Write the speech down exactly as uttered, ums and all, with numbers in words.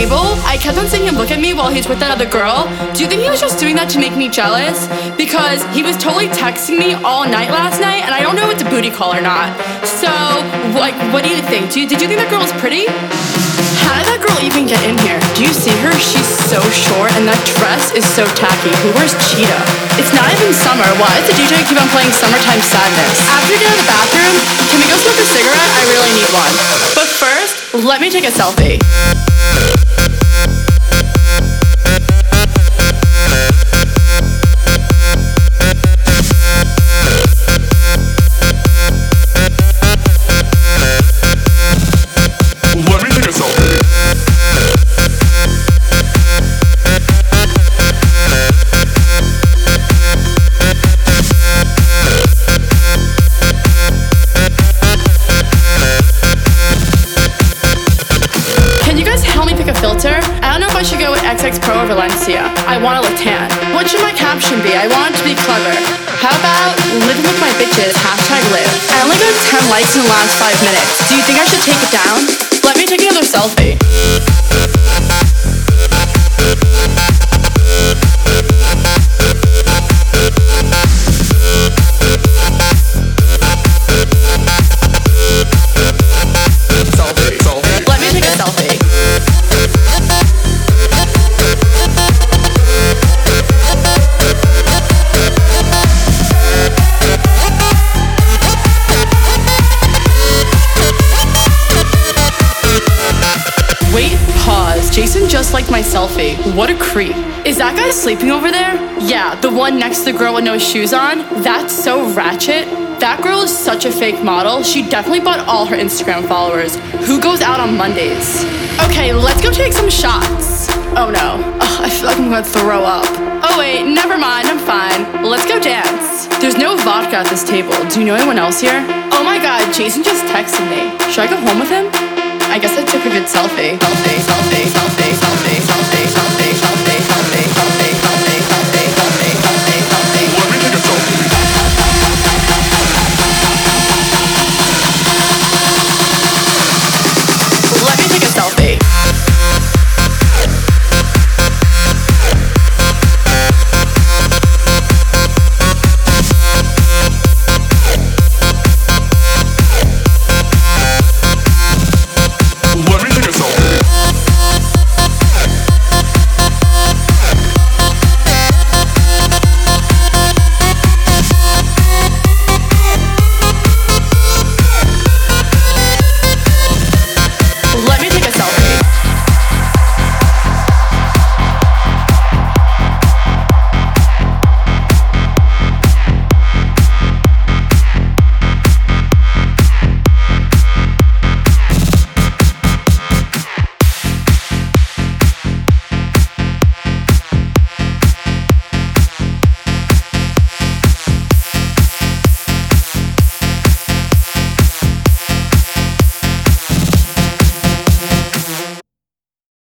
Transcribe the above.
table, I kept on seeing him look at me while he's with that other girl. Do you think he was just doing that to make me jealous? Because he was totally texting me all night last night, and I don't know if it's a booty call or not. So, like, what do you think? Do you, did you think that girl was pretty? How did that girl even get in here? Do you see her? She's so short, and that dress is so tacky. Who wears cheetah? It's not even summer. Why does the D J keep on playing Summertime Sadness? After we get out of the bathroom, can we go smoke a cigarette? I really need one. But first, let me take a selfie. Filter? I don't know if I should go with X X Pro or Valencia. I want to look tan. What should my caption be? I want it to be clever. How about living with my bitches, hashtag live. I only got ten likes in the last five minutes. Do you think I should take it down? Let me take another selfie. Selfie, selfie. Let me take a selfie. Wait, pause. Jason just liked my selfie. What a creep. Is that guy sleeping over there? Yeah, the one next to the girl with no shoes on? That's so ratchet. That girl is such a fake model. She definitely bought all her Instagram followers. Who goes out on Mondays? Okay, let's go take some shots. Oh no. Ugh, I feel like I'm gonna throw up. Oh wait, never mind, I'm fine. Let's go dance. There's no vodka at this table. Do you know anyone else here? Oh my god, Jason just texted me. Should I go home with him? I guess I took a good selfie. Selfie, selfie, selfie, selfie.